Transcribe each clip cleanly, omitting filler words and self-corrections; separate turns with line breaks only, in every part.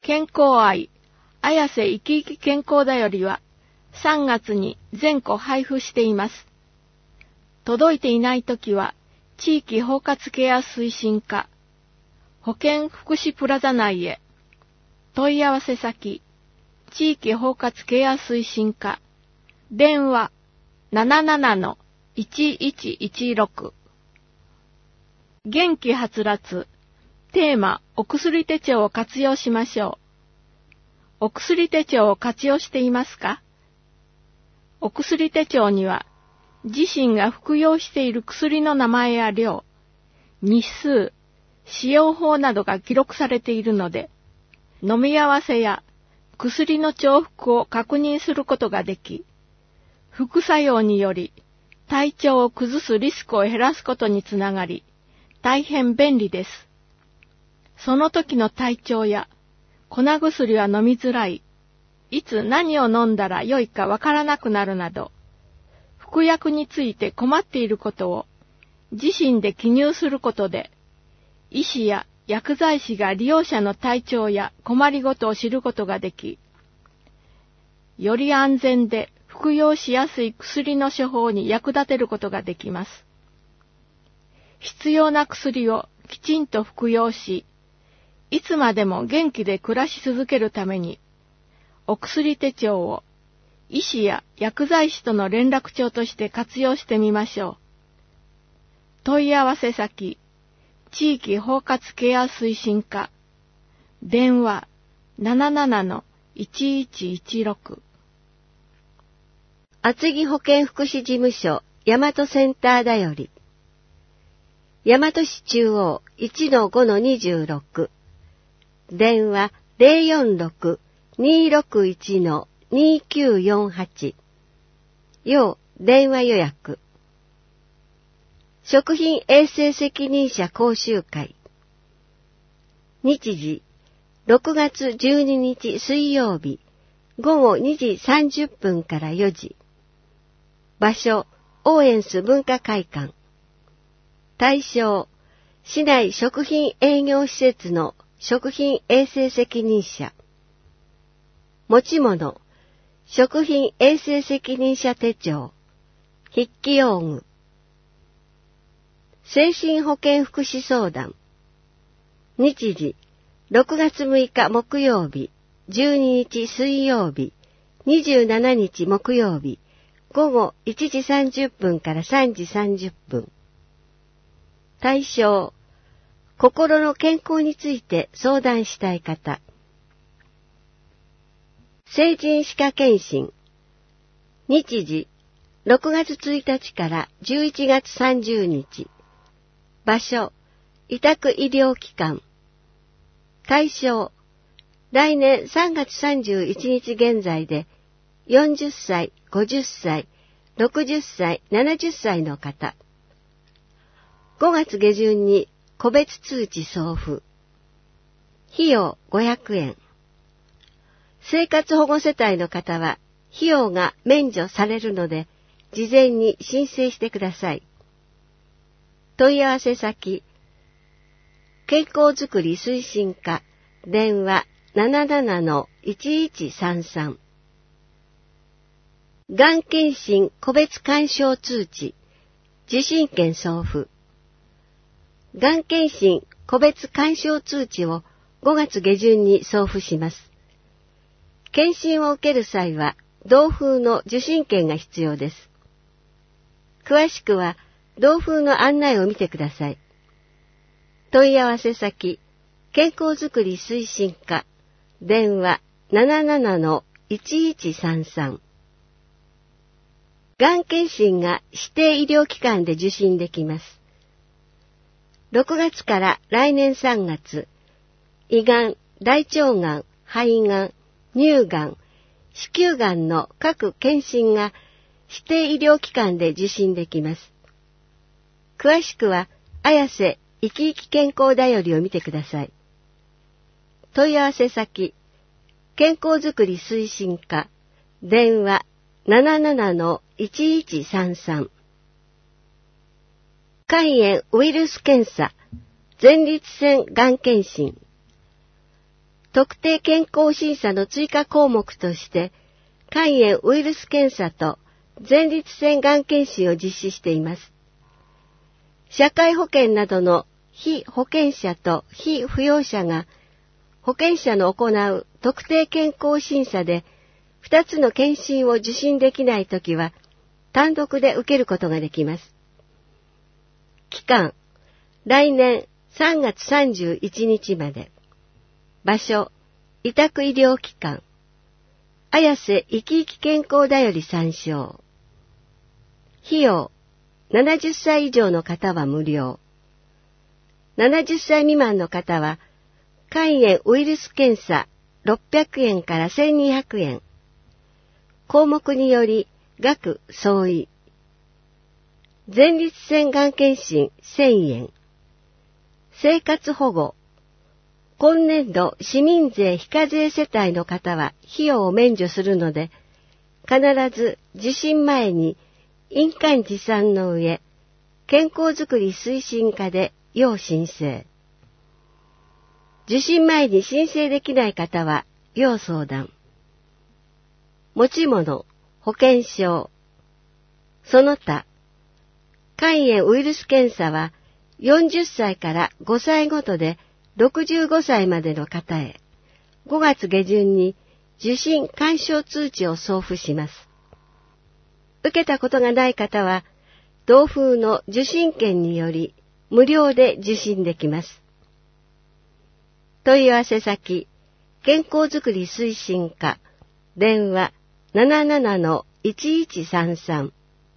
健康愛、綾瀬生き生き健康だよりは3月に全個配布しています。届いていないときは、地域包括ケア推進課、保健福祉プラザ内へ、問い合わせ先、地域包括ケア推進課、電話 77-1116。元気はつらつ、テーマ、お薬手帳を活用しましょう。お薬手帳を活用していますか？お薬手帳には、自身が服用している薬の名前や量、日数、使用法などが記録されているので、飲み合わせや薬の重複を確認することができ、副作用により体調を崩すリスクを減らすことにつながり、大変便利です。その時の体調や、粉薬は飲みづらい、いつ何を飲んだらよいかわからなくなるなど、服薬について困っていることを自身で記入することで、医師や薬剤師が利用者の体調や困りごとを知ることができ、より安全で服用しやすい薬の処方に役立てることができます。必要な薬をきちんと服用し、いつまでも元気で暮らし続けるために、お薬手帳を医師や薬剤師との連絡帳として活用してみましょう。問い合わせ先、地域包括ケア推進課、電話 77-1116。
厚木保健福祉事務所大和センターだより、大和市中央 1-5-26、電話 046-261-2948、要電話予約。食品衛生責任者講習会。日時、6月12日水曜日、午後2時30分から4時。場所、オーエンス文化会館。対象、市内食品営業施設の食品衛生責任者。持ち物、食品衛生責任者手帳、筆記用具。精神保健福祉相談。日時、6月6日木曜日、12日水曜日、27日木曜日、午後1時30分から3時30分。対象、心の健康について相談したい方。成人歯科検診。日時、6月1日から11月30日。場所、委託医療機関。対象、来年3月31日現在で40歳、50歳、60歳、70歳の方。5月下旬に個別通知送付。費用500円。生活保護世帯の方は費用が免除されるので、事前に申請してください。問い合わせ先、健康づくり推進課、電話 77-1133。がん検診個別勧奨通知、受診券送付。がん検診個別勧奨通知を5月下旬に送付します。検診を受ける際は、同封の受診券が必要です。詳しくは、同封の案内を見てください。問い合わせ先、健康づくり推進課、電話 77-1133。がん検診が指定医療機関で受診できます。6月から来年3月、胃がん、大腸がん、肺がん、乳がん、子宮がんの各検診が指定医療機関で受診できます。詳しくは、綾瀬生き生き健康だよりを見てください。問い合わせ先、健康づくり推進課、電話 77-1133。肝炎ウイルス検査、前立腺がん検診。 特定健康審査の追加項目として、肝炎ウイルス検査と前立腺がん検診を実施しています。社会保険などの被保険者と被扶養者が保険者の行う特定健康審査で2つの検診を受診できないときは単独で受けることができます。期間、来年3月31日まで。場所、委託医療機関。綾瀬いきいき健康だより参照。費用、70歳以上の方は無料。70歳未満の方は、肝炎ウイルス検査600円から1200円。項目により額相違。前立腺がん検診1000円。生活保護。今年度市民税非課税世帯の方は費用を免除するので、必ず受診前に印鑑持参の上、健康づくり推進課で要申請。受診前に申請できない方は要相談。持ち物、保険証。その他、肝炎ウイルス検査は40歳から5歳ごとで65歳までの方へ、5月下旬に受診勧奨通知を送付します。受けたことがない方は、同封の受診券により無料で受診できます。問い合わせ先、健康づくり推進課、電話 77-1133。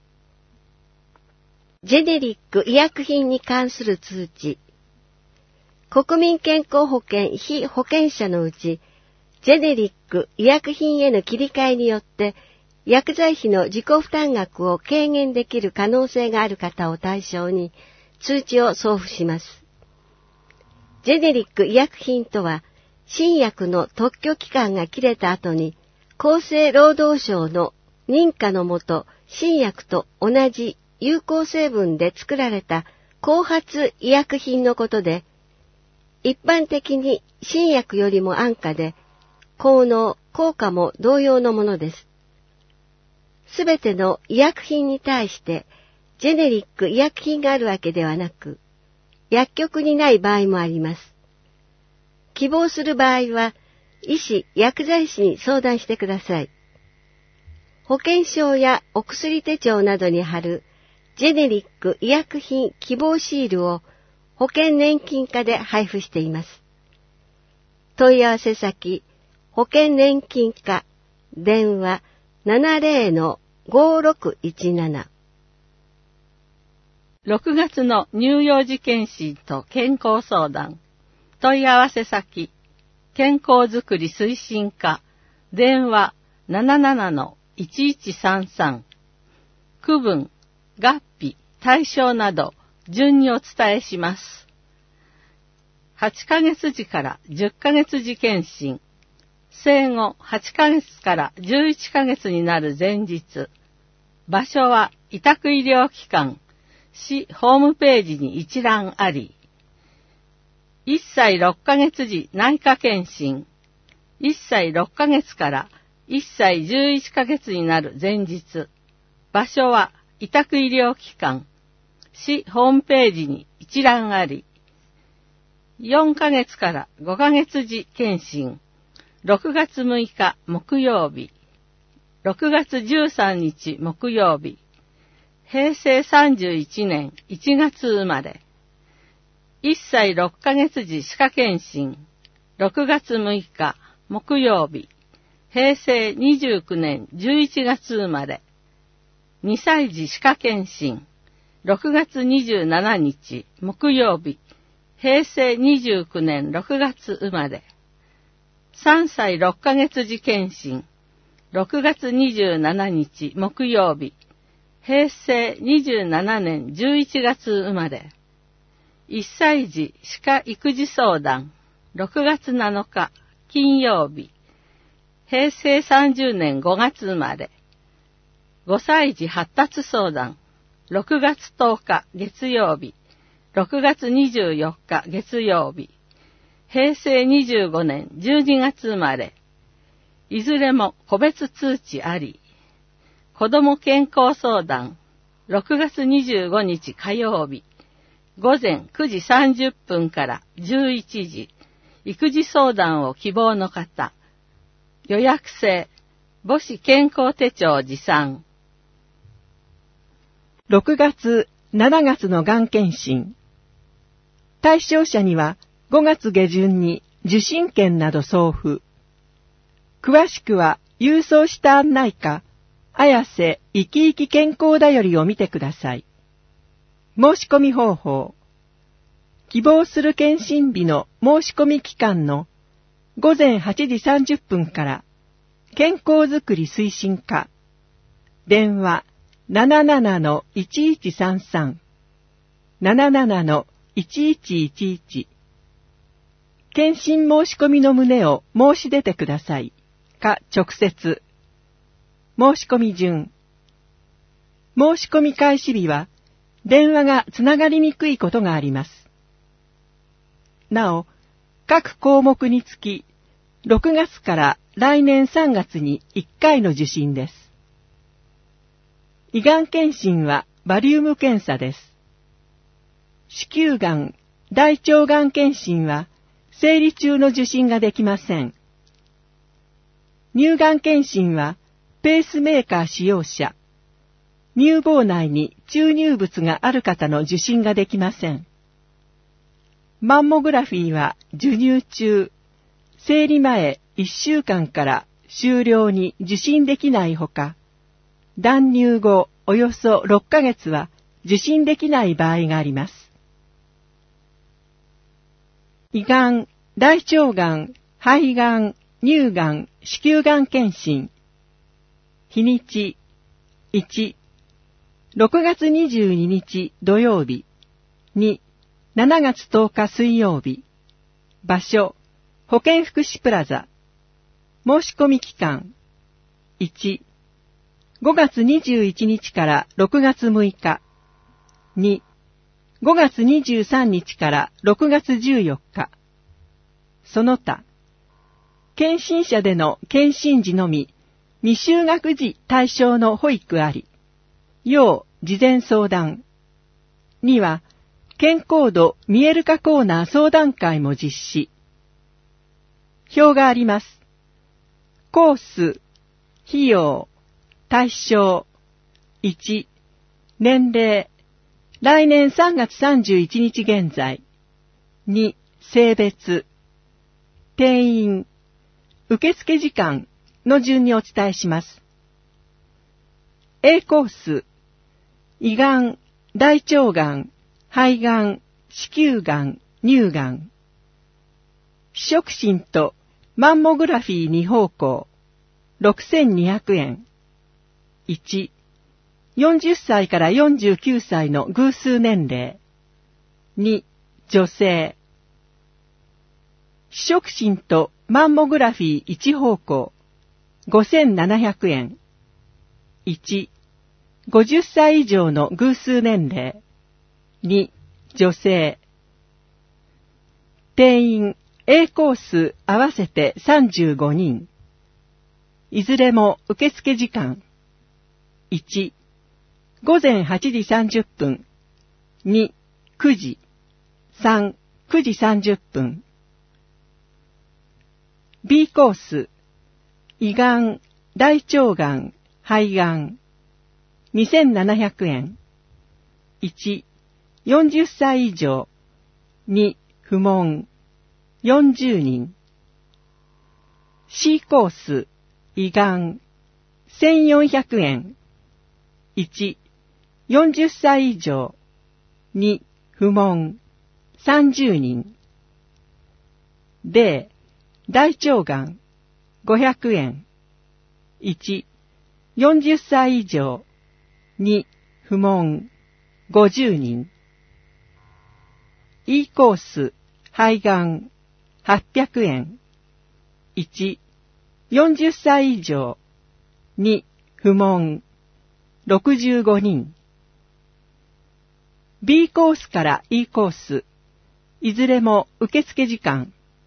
ジェネリック医薬品に関する通知。国民健康保険被保険者のうち、ジェネリック医薬品への切り替えによって、薬剤費の自己負担額を軽減できる可能性がある方を対象に通知を送付します。ジェネリック医薬品とは、新薬の特許期間が切れた後に、厚生労働省の認可のもと、新薬と同じ有効成分で作られた後発医薬品のことで、一般的に新薬よりも安価で、効能、効果も同様のものです。すべての医薬品に対して、ジェネリック医薬品があるわけではなく、薬局にない場合もあります。希望する場合は、医師・薬剤師に相談してください。保険証やお薬手帳などに貼るジェネリック医薬品希望シールを保険年金課で配布しています。問い合わせ先、保険年金課、電話 70-5617。
6月の乳幼児検診と健康相談。問い合わせ先、健康づくり推進課、電話 77-1133。区分、合併、対象など、順にお伝えします。8ヶ月時から10ヶ月時検診。生後8ヶ月から11ヶ月になる前日。場所は委託医療機関。市ホームページに一覧あり。1歳6ヶ月時内科検診。1歳6ヶ月から1歳11ヶ月になる前日。場所は委託医療機関。市ホームページに一覧あり。4ヶ月から5ヶ月時検診。6月6日木曜日。6月13日木曜日。平成31年1月生まれ。1歳6ヶ月時歯科検診。6月6日木曜日。平成29年11月生まれ。2歳児歯科検診。6月27日木曜日。平成29年6月生まれ。3歳6ヶ月時検診。6月27日木曜日。平成27年11月生まれ。1歳児歯科育児相談。6月7日金曜日。平成30年5月生まれ。5歳児発達相談。6月10日月曜日。6月24日月曜日。
平成25年12月生まれ。いずれも個別通知あり。子ども健康相談、6月25日火曜日、午前9時30分から11時、育児相談を希望の方、予約制、母子健康手帳持参。
6月、7月のがん検診。対象者には5月下旬に受診券など送付。詳しくは郵送した案内か、綾瀬いきいき健康だよりを見てください。申し込み方法。希望する検診日の申し込み期間の午前8時30分から健康づくり推進課。電話 77-1133 77-1111 検診申し込みの旨を申し出てください。か直接。申し込み順。申し込み開始日は、電話がつながりにくいことがあります。なお、各項目につき、6月から来年3月に1回の受診です。胃がん検診はバリウム検査です。子宮がん、大腸がん検診は、生理中の受診ができません。乳がん検診は、ペースメーカー使用者、乳房内に注入物がある方の受診ができません。マンモグラフィーは授乳中、生理前1週間から終了に受診できないほか、断乳後およそ6ヶ月は受診できない場合があります。胃がん、大腸がん、肺がん、乳がん、子宮がん検診。日にち、1、6月22日土曜日、2、7月10日水曜日、場所、保健福祉プラザ、申し込み期間、1、5月21日から6月6日、2、5月23日から6月14日、その他、検診者での検診時のみ、未就学児対象の保育あり、要事前相談。には、健康度見える化コーナー相談会も実施。表があります。コース、費用、対象、1、年齢、来年3月31日現在、2、性別、定員、受付時間の順にお伝えします。A コース、胃がん、大腸がん、肺がん、子宮がん、乳がん。非触診とマンモグラフィー2方向、6200円。1、40歳から49歳の偶数年齢。2、女性。非触診とマンモグラフィー1方向、5700円。1、50歳以上の偶数年齢。2、女性。定員 A コース合わせて35人。いずれも受付時間。1、午前8時30分。2、9時。3、9時30分。B コース、胃がん、大腸がん、肺がん。2700円。1、40歳以上。2、不問。40人。C コース、胃がん。1400円。1、40歳以上。2、不問。30人。D、大腸がん。500円。1、40歳以上。2、不問。50人。E コース、肺がん。800円。1、40歳以上。2、不問。65人。B コースから E コース。いずれも受付時間。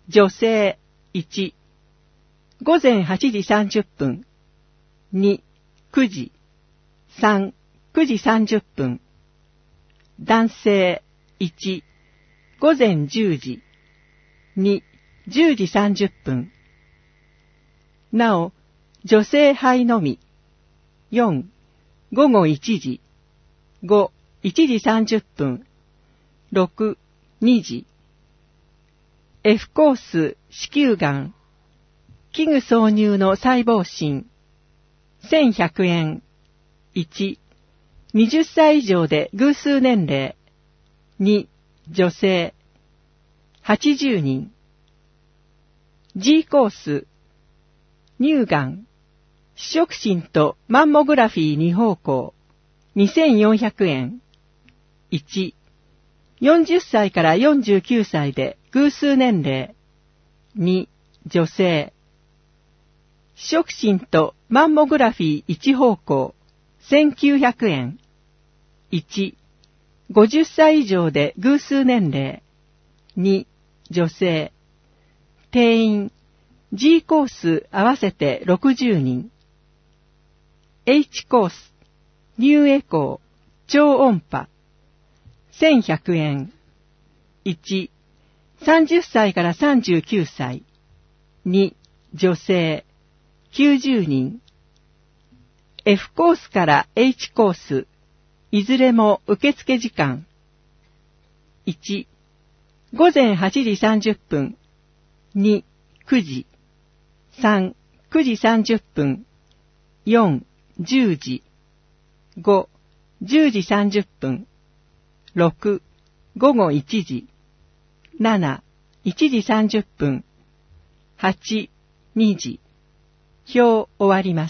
女性1、午前8時30分、2、9時、3、9時30分、男性1、午前10時、2、10時30分。なお、女性杯のみ、4、午後1時、5、1時30分、6、2時。F コース子宮がん、器具挿入の細胞診、1100円。1、20歳以上で偶数年齢。2、女性。80人。G コース、乳がん、視触診とマンモグラフィー2方向、2400円。1、40歳から49歳で偶数年齢。2、女性。視触診とマンモグラフィー1方向、1900円。1、50歳以上で偶数年齢。2、女性。定員、G コース合わせて60人。H コース、ニューエコー、超音波。1100円。1、30歳から39歳。2、女性。90人。F コースから H コース、いずれも受付時間。1、午前8時30分。2、9時。3、9時30分。4、10時。5、10時30分。6、午後1時。7、1時30分。8、2時。表終わります。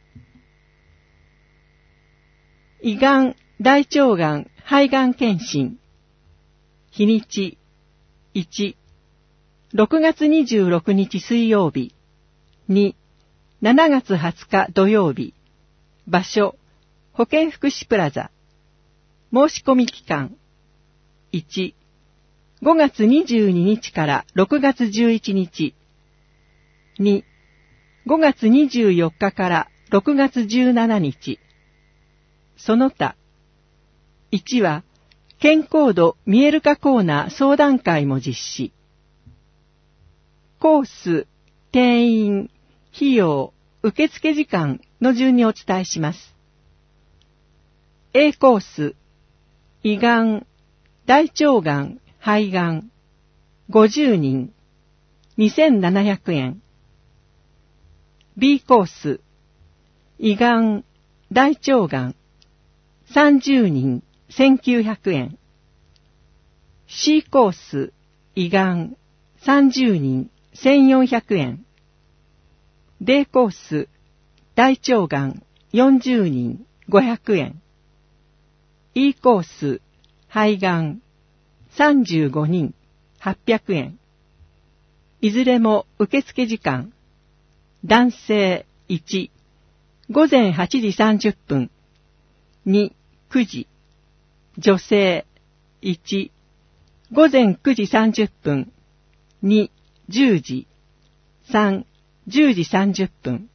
胃がん、大腸がん、肺がん検診。日にち、1、6月26日水曜日。2、7月20日土曜日。場所、保健福祉プラザ。申し込み期間。1、5月22日から6月11日。2、5月24日から6月17日。その他。1は、健康度見える化コーナー相談会も実施。コース、定員、費用、受付時間の順にお伝えします。A コース、胃がん、大腸がん、肺がん、50人、2700円。B コース、胃がん、大腸がん、30人、1900円。C コース、胃がん、30人、1400円。D コース、大腸がん、40人、500円。E コース、肺がん、35人、800円。いずれも受付時間。男性1、午前8時30分。2、9時。女性1、午前9時30分。2、10時。3、10時30分。